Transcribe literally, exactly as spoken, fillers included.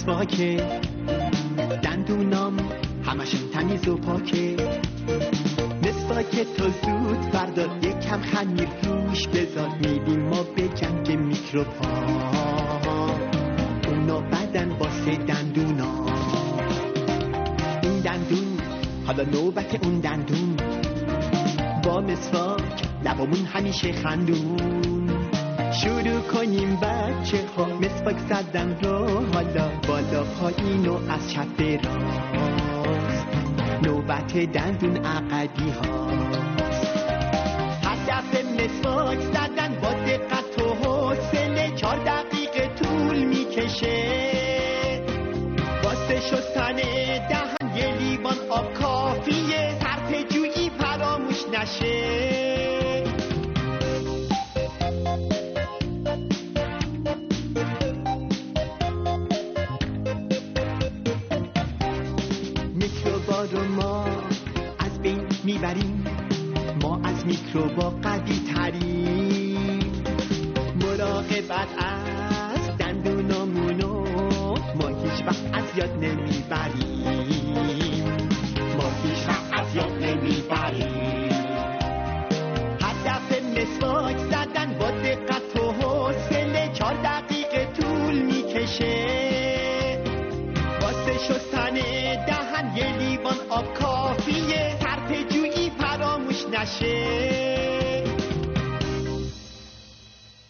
مسواکه، دندونام همشون تمیز و پاکه. مسواک تو زود بردار، یکم خمیر روش بذار، میدیم ما به جنگ میکروب ها، اونا بدن واسه دندونا. این دندون حالا نوبت اون دندون، با مسواک لبامون همیشه خندون. شروع کنیم بچه ها مسواک زدن رو، حالا بالا پایین و از چپ به راست، نوبت دندون عقبی هاست. هدف مسواک زدن با دقت و حوصله، چهار دقیقه طول میکشه. واسه شستن دهن یه لیوان آب کافیه، صرفه جویی فراموش نشه. میکروبا رو ما از بین میبریم، ما از میکروبا قوی تریم. مراقبت از دندونامونو ما هیچ وقت از یاد نمیبریم، ما هیچ وقت از یاد نمیبریم. هدف مسواک زدن با دقت و حوصله، چهار دقیقه طول میکشه. واسه شستن دهن یه لیوان آب کافیه، صرفه جویی فراموش نشه.